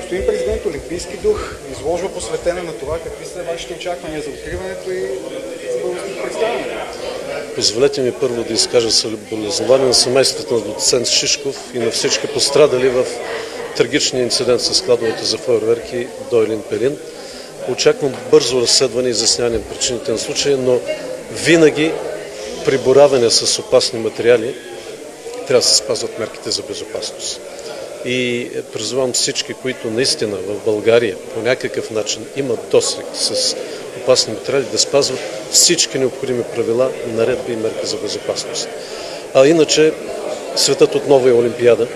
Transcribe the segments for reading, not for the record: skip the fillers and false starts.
Господин президент, Олимпийски дух, изложба посветена на това, какви са вашите очаквания за откриването и за българското представяне? Позволете ми първо да изкажа съболезнования на семейството на доцент Шишков и на всички пострадали в трагичния инцидент с складовете за фойерверки до Елин Пелин. Очаквам бързо разследване и изясняване на причините на случая, но винаги при боравене с опасни материали трябва да се спазват мерките за безопасност. И призовавам всички, които наистина в България по някакъв начин имат досег с опасни материали, да спазват всички необходими правила, наредби и мерки за безопасност. А иначе светът отново е Олимпиада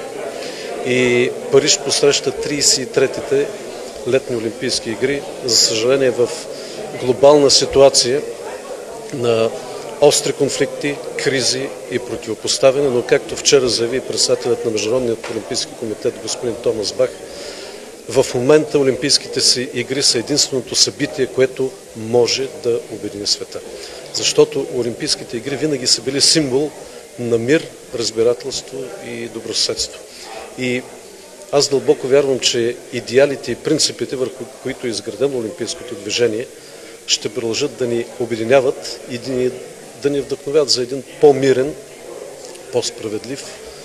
и Париж посреща 33-те летни Олимпийски игри, за съжаление в глобална ситуация на остри конфликти, кризи и противопоставяне, но както вчера заяви председателят на Международният олимпийски комитет господин Томас Бах, в момента Олимпийските си игри са единственото събитие, което може да обедини света. Защото Олимпийските игри винаги са били символ на мир, разбирателство и добросъседство. И аз дълбоко вярвам, че идеалите и принципите, върху които е изградено олимпийското движение, ще продължат да ни обединяват и да ни вдъхновят за един по-мирен, по-справедлив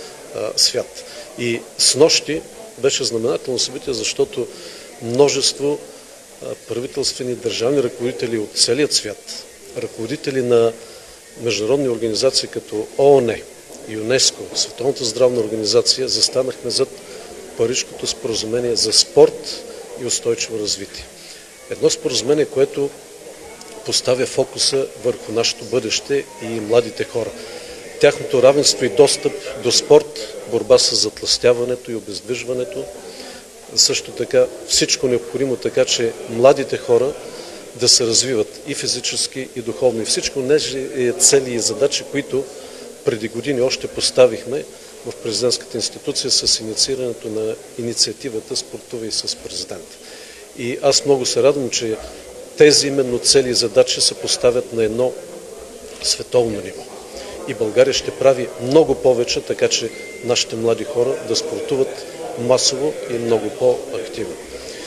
свят. И снощи беше знаменателно събитие, защото множество правителствени държавни ръководители от целият свят, ръководители на международни организации като ООН, ЮНЕСКО, Световната здравна организация, застанахме зад Парижкото споразумение за спорт и устойчиво развитие. Едно споразумение, което поставя фокуса върху нашето бъдеще и младите хора. Тяхното равенство и достъп до спорт, борба с затлъстяването и обездвижването, също така всичко необходимо, така че младите хора да се развиват и физически, и духовно. И всичко нежи цели и задачи, които преди години още поставихме в президентската институция с инициирането на инициативата "Спортувай с президента". И аз много се радвам, че тези именно цели и задачи се поставят на едно световно ниво. И България ще прави много повече, така че нашите млади хора да спортуват масово и много по-активно.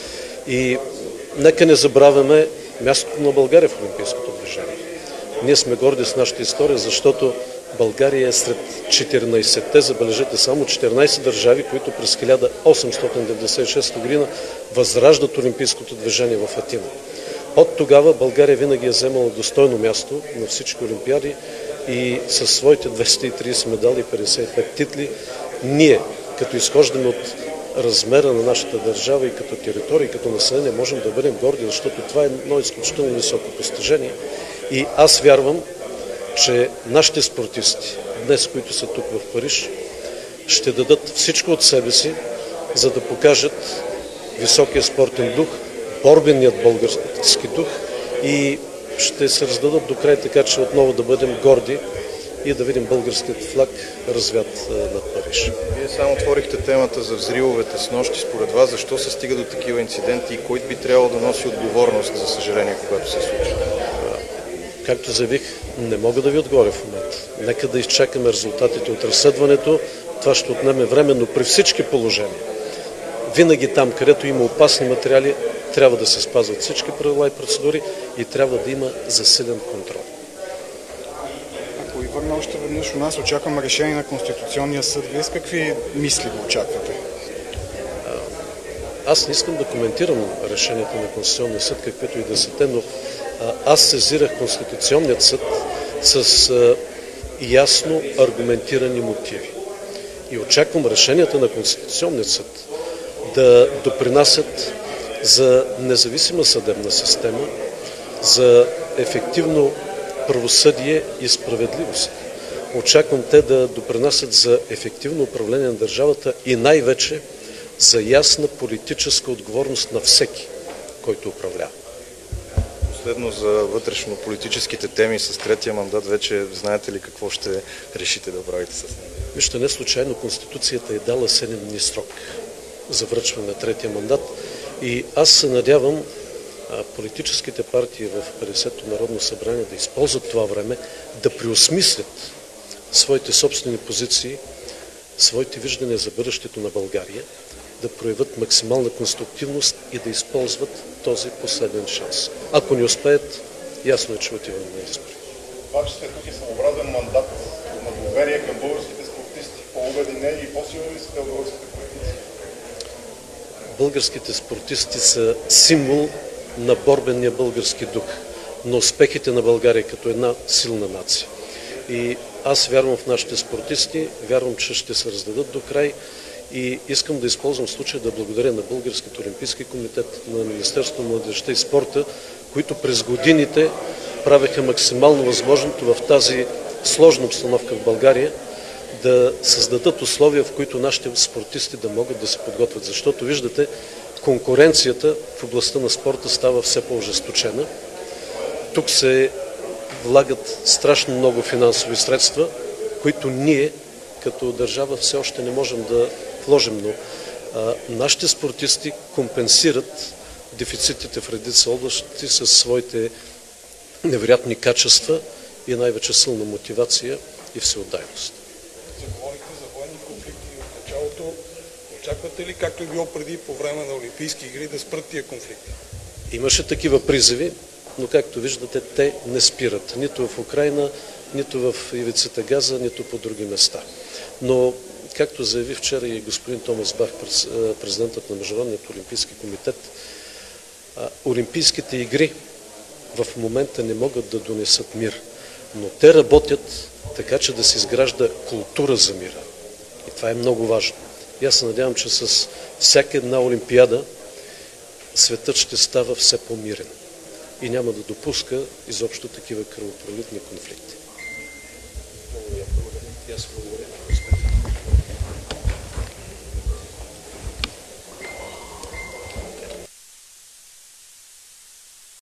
И нека не забравяме мястото на България в олимпийското движение. Ние сме горди с нашата история, защото България е сред 14-те, забележете, само 14 държави, които през 1896 година възраждат олимпийското движение в Атина. От тогава България винаги е вземала достойно място на всички олимпиади и със своите 230 медали и 55 титли, ние, като изхождаме от размера на нашата държава и като територия, и като население, можем да бъдем горди, защото това е едно изключително високо постижение. И аз вярвам, че нашите спортисти, днес, които са тук в Париж, ще дадат всичко от себе си, за да покажат високия спортен дух, борбеният български дух и ще се раздадат до край, така че отново да бъдем горди и да видим българският флаг развят над Париж. Вие само отворихте темата за взривовете с нощи. Според вас, защо се стига до такива инциденти и кой би трябвало да носи отговорност, за съжаление, когато се случи? Както заявих, не мога да ви отговоря в момента. Нека да изчакаме резултатите от разследването. Това ще отнеме време, но при всички положения, винаги там, където има опасни материали, трябва да се спазват всички правила и процедури и трябва да има засилен контрол. Ако ви върна още веднъж у нас, очакваме решение на Конституционния съд. Вие с какви мисли го очаквате? Аз не искам да коментирам решението на Конституционния съд, каквито и да са те, но аз сезирах Конституционният съд с ясно аргументирани мотиви. И очаквам решенията на Конституционния съд да допринасят за независима съдебна система, за ефективно правосъдие и справедливост. Очаквам те да допринасят за ефективно управление на държавата и най-вече за ясна политическа отговорност на всеки, който управлява. Последно за вътрешно-политическите теми с третия мандат, вече знаете ли какво ще решите да правите с него? Вижте, не случайно Конституцията е дала 7 дни срок за връчване на третия мандат и аз се надявам политическите партии в 50-то Народно събрание да използват това време, да преосмислят своите собствени позиции, своите виждания за бъдещето на България да проявят максимална конструктивност и да използват този последен шанс. Ако не успеят, ясно е, че отиваме на избори. Това, че сте тук е самообразен мандат на доверие към българските спортисти, по-обединени и по-силни ли са българските политици? Българските спортисти са символ на борбения български дух, на успехите на България като една силна нация. И аз вярвам в нашите спортисти, вярвам, че ще се раздадат до край и искам да използвам случая да благодаря на Българския олимпийски комитет, на Министерството на младежта и спорта, които през годините правеха максимално възможното в тази сложна обстановка в България да създадат условия, в които нашите спортисти да могат да се подготвят. Защото виждате, конкуренцията в областта на спорта става все по-ожесточена. Тук се влагат страшно много финансови средства, които ние като държава все още не можем да вложим, но нашите спортисти компенсират дефицитите в редица области със своите невероятни качества и най-вече силна мотивация и всеотдайност. Заговорихте за военни конфликти в началото. Очаквате ли, както е било преди по време на Олимпийски игри, да спрат тия конфликти? Имаше такива призиви, но както виждате, те не спират. Нито в Украйна, нито в ивицата Газа, нито по други места. Но, както заяви вчера и господин Томас Бах, президентът на Международният олимпийски комитет, Олимпийските игри в момента не могат да донесат мир, но те работят така, че да се изгражда култура за мира. И това е много важно. И аз се надявам, че с всяка една олимпиада светът ще става все по-мирен и няма да допуска изобщо такива кръвопролитни конфликти. Благодаря.